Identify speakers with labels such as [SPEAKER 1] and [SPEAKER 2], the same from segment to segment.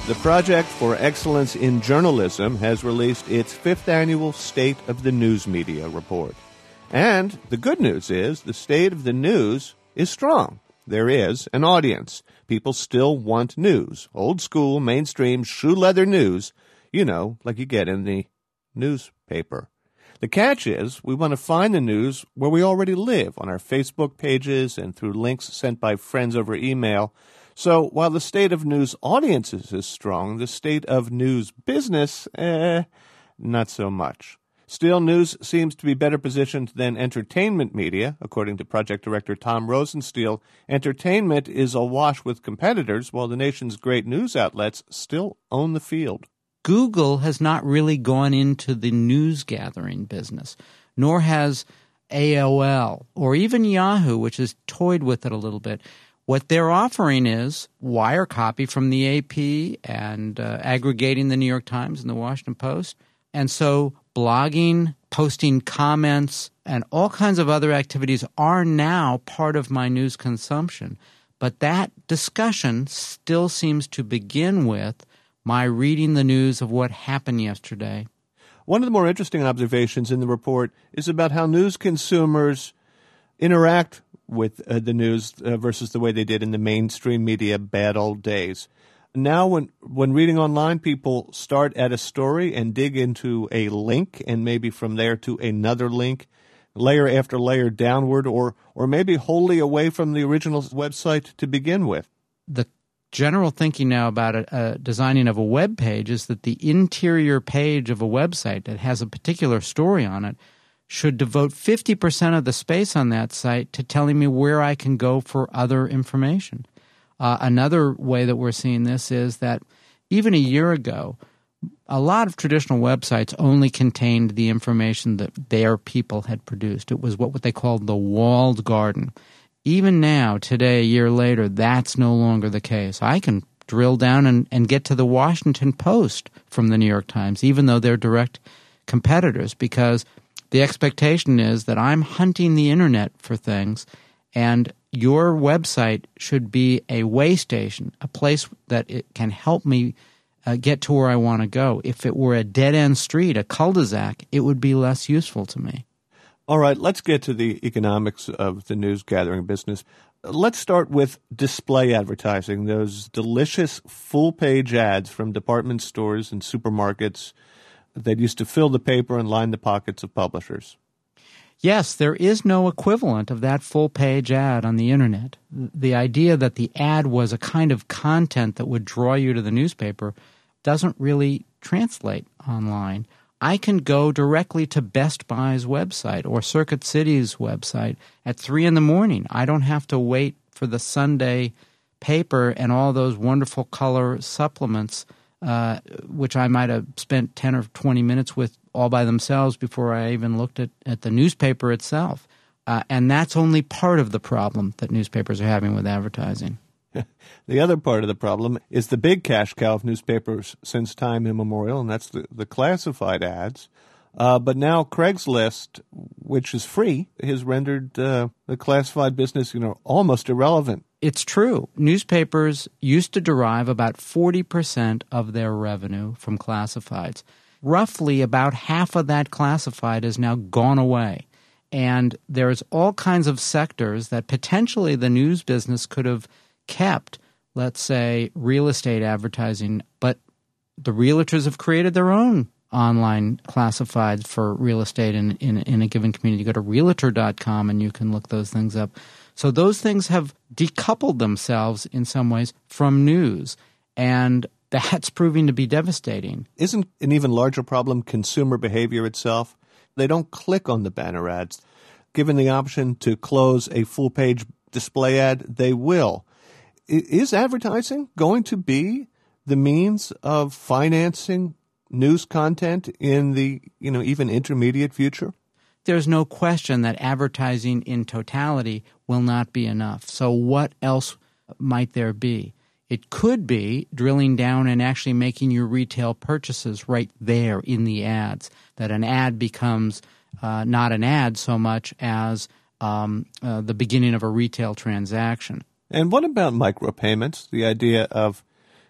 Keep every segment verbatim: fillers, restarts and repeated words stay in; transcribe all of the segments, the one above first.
[SPEAKER 1] The Project for Excellence in Journalism has released its fifth annual State of the News Media report. And the good news is the state of the news is strong. There is an audience. People still want news. Old school, mainstream, shoe leather news, you know, like you get in the newspaper. The catch is we want to find the news where we already live, on our Facebook pages and through links sent by friends over email. So while the state of news audiences is strong, the state of news business, eh, not so much. Still, news seems to be better positioned than entertainment media. According to project director Tom Rosenstiel, entertainment is awash with competitors, while the nation's great news outlets still own the field.
[SPEAKER 2] Google has not really gone into the news gathering business, nor has A O L or even Yahoo, which has toyed with it a little bit. What they're offering is wire copy from the A P and uh, aggregating the New York Times and the Washington Post. And so blogging, posting comments, and all kinds of other activities are now part of my news consumption. But that discussion still seems to begin with my reading the news of what happened yesterday.
[SPEAKER 1] One of the more interesting observations in the report is about how news consumers interact with uh, the news uh, versus the way they did in the mainstream media bad old days. Now when when reading online, people start at a story and dig into a link and maybe from there to another link, layer after layer downward, or or maybe wholly away from the original website to begin with.
[SPEAKER 2] The general thinking now about a, a designing of a web page is that the interior page of a website that has a particular story on it should devote fifty percent of the space on that site to telling me where I can go for other information. Uh, another way that we're seeing this is that even a year ago, a lot of traditional websites only contained the information that their people had produced. It was what, what they called the walled garden. Even now, today, a year later, that's no longer the case. I can drill down and, and get to the Washington Post from the New York Times, even though they're direct competitors, because the expectation is that I'm hunting the internet for things, and your website should be a way station, a place that it can help me uh, get to where I want to go. If it were a dead-end street, a cul-de-sac, it would be less useful to me.
[SPEAKER 1] All right, let's get to the economics of the news gathering business. Let's start with display advertising, those delicious full-page ads from department stores and supermarkets that used to fill the paper and line the pockets of publishers.
[SPEAKER 2] Yes, there is no equivalent of that full-page ad on the internet. The idea that the ad was a kind of content that would draw you to the newspaper doesn't really translate online. I can go directly to Best Buy's website or Circuit City's website at three in the morning. I don't have to wait for the Sunday paper and all those wonderful color supplements, uh, which I might have spent ten or twenty minutes with all by themselves before I even looked at, at the newspaper itself. Uh, and that's only part of the problem that newspapers are having with advertising.
[SPEAKER 1] The other part of the problem is the big cash cow of newspapers since time immemorial, and that's the, the classified ads. Uh, but now Craigslist, which is free, has rendered uh, the classified business, you know, almost irrelevant.
[SPEAKER 2] It's true. Newspapers used to derive about forty percent of their revenue from classifieds. Roughly about half of that classified has now gone away. And there's all kinds of sectors that potentially the news business could have kept, let's say, real estate advertising, but the realtors have created their own online classifieds for real estate in, in, in a given community. You go to realtor dot com and you can look those things up. So those things have decoupled themselves in some ways from news, and that's proving to be devastating.
[SPEAKER 1] Isn't an even larger problem consumer behavior itself? They don't click on the banner ads. Given the option to close a full-page display ad, they will. Is advertising going to be the means of financing news content in the, you know, even intermediate future?
[SPEAKER 2] There's no question that advertising in totality will not be enough. So what else might there be? It could be drilling down and actually making your retail purchases right there in the ads, that an ad becomes uh, not an ad so much as um, uh, the beginning of a retail transaction.
[SPEAKER 1] And what about micropayments, the idea of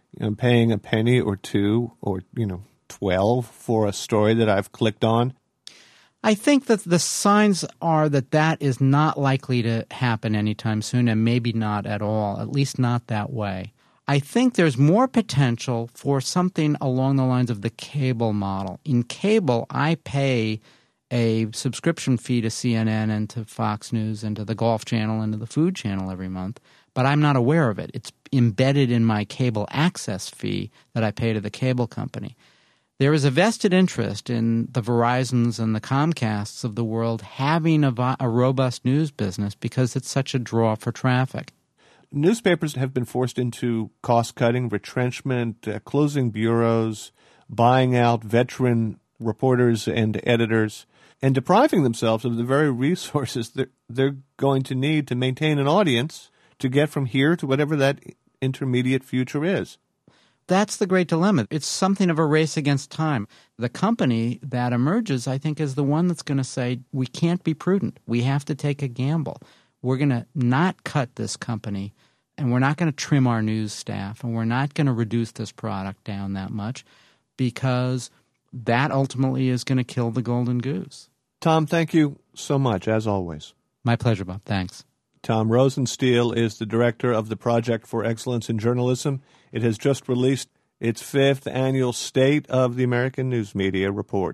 [SPEAKER 1] I'm paying a penny or two or, you know, twelve for a story that I've clicked on.
[SPEAKER 2] I think that the signs are that that is not likely to happen anytime soon, and maybe not at all, at least not that way. I think there's more potential for something along the lines of the cable model. In cable, I pay a subscription fee to C N N and to Fox News and to the Golf Channel and to the Food Channel every month, but I'm not aware of it. It's embedded in my cable access fee that I pay to the cable company. There is a vested interest in the Verizons and the Comcasts of the world having a, a robust news business because it's such a draw for traffic.
[SPEAKER 1] Newspapers have been forced into cost-cutting, retrenchment, uh, closing bureaus, buying out veteran reporters and editors, and depriving themselves of the very resources that they're going to need to maintain an audience to get from here to whatever that intermediate future is.
[SPEAKER 2] That's the great dilemma. It's something of a race against time. The company that emerges, I think, is the one that's going to say, we can't be prudent. We have to take a gamble. We're going to not cut this company, and we're not going to trim our news staff, and we're not going to reduce this product down that much because that ultimately is going to kill the golden goose.
[SPEAKER 1] Tom, thank you so much, as always.
[SPEAKER 2] My pleasure, Bob. Thanks.
[SPEAKER 1] Tom Rosenstiel is the director of the Project for Excellence in Journalism. It has just released its fifth annual State of the American News Media report.